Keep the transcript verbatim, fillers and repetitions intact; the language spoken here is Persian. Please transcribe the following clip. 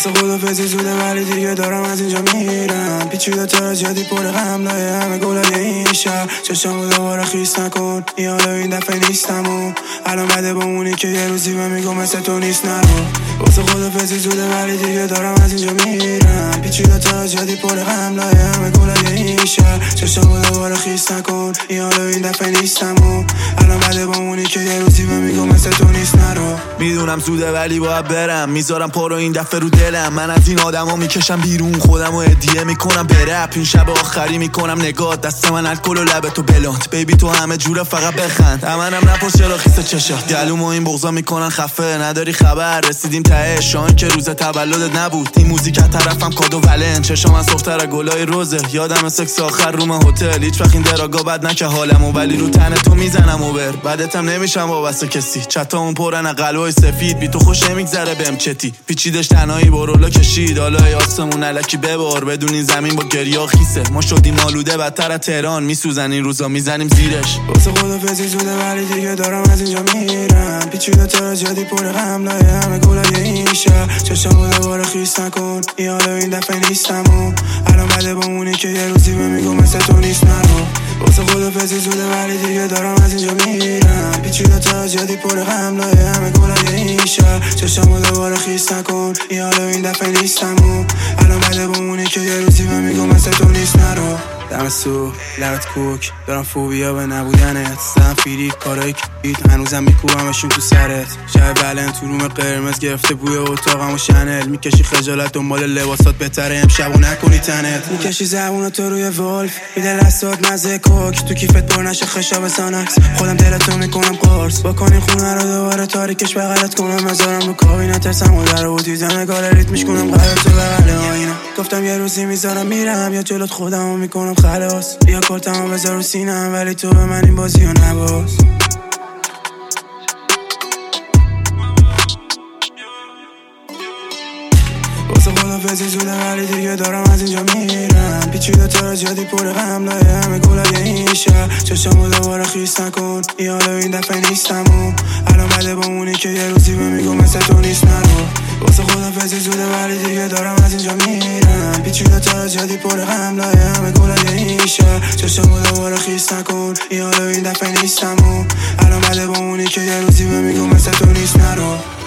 واسه خدافظی زوده ولی دیگه دارم از اینجا میرم. پیچیده تر زیادی پر غم لای همه گلای این شهر. چشامو دوباره خیس نکن این حالا این دفعه نیستم و الان بده با اونی که یه روزی من میگم مثل تو نیست نرو. واسه خدافظی زوده ولی دیگه دارم از اینجا میرم. پیچیده تر زیادی پر غم لای همه گلای این شهر. چشامو دوباره خیس نکن این حالا این دفعه نیستم و الان بده با اونی که یه روزی من میگم مثل تو نیست نرو. میدونم زوده ولی باید برم، میذارم پارو این دفعه رو دلم. من از این آدما میکشم بیرون، خودمو هدیه میکنم به رپ. این شب آخری میکنم نگاه، دست من الکل و لب تو بلاند. بیبی تو همه جوره فقط بخند، منم نپرس چرا خیس چشات. گلومو این بغضا میکنن خفه، نداری خبر رسیدیم ته شان که روز تولدت نبود. این موزیک از طرفم کادو ولن، چشام از سختر گلای روزه. یادم سکس آخر روم هتل، هیچ وقت این دراگا بد نکه حالمو، ولی رو تن تو میزنم اوبر. بعدتم نمیشم وابسته کسی، چتامون پرن قلبای سفید. بی تو خوش نمیگذره بهم چتی، پیچیدش تنهایی برولا کشید. حالا آسمون الکی ببار، بدون این زمین با گریا خیسه. ما شدیم آلوده بدتر از تهران، میسوزن این روزا میزنیم زیرش. واسه خدافظی زوده ولی دیگه دارم از اینجا میرم. پیچیده تر زیادی پر غم لای همه گلای این شهر. چشامو دوباره خیس نکن این حالا این دفعه نیستم و الان بده با اونی که یه روزی من میگم مثل تو نیست نرو. واسه خدافظی زوده ولی دیگه دارم از اینجا میرم. پیچیده تر زیادی پر غم لای همه گلای این شهر. چشامو دوباره خیس نکن این حالا این دفعه نیستم و الان بده با اونی که یه روزی من میگم مثل تو نیست نرو. دم سو لبت کوک دارم فوبیا به نبودنت. زن فیری کارای کیت هنوزم میکوبمشون تو سرت. شب بلند تو روم قرمز گرفته بوی اتاقم و شنل. میکشی خجالت دنبال لباسات، بهتره امشب و نکنی تنت. میکشی زبونتو روی ولف، میده لستات مزه کوک. تو کیفت پر نشه خشاب سانکس، خودم دلتو میکنم قرص. با کنی خونه رو دوباره تاریکش بغلت کنم. مزارم رو کابی نترسم و در و دیزن گالریت میشکنم قرارتو بغل آینه. گفتم یه روزی میذارم میرم یا جلوت خودمو میکنم خلاص. بیا کلتمو بذار رو سینم ولی تو به من این بازی رو نباز. واسه خدافظی زوده ولی دیگه دارم از اینجا میرم. پیچیده تر زیادی پر غم لای همه گلای این شهر. چشامو دوباره خیس نکن این حالا این دفعه نیستم و الان بده با اونی که یه روزی من میگم مثل تو نیست نرو. واسه خدافظی زوده ولی دیگه دارم از اینجا میرم. پیچیده تر زیادی پر غم لای همه گلای این شهر. چشامو دوباره خیس نکن این حالا این دفعه نیستم و الان بده با اونی که یه روزی من میگم مثل تو نیست نرو.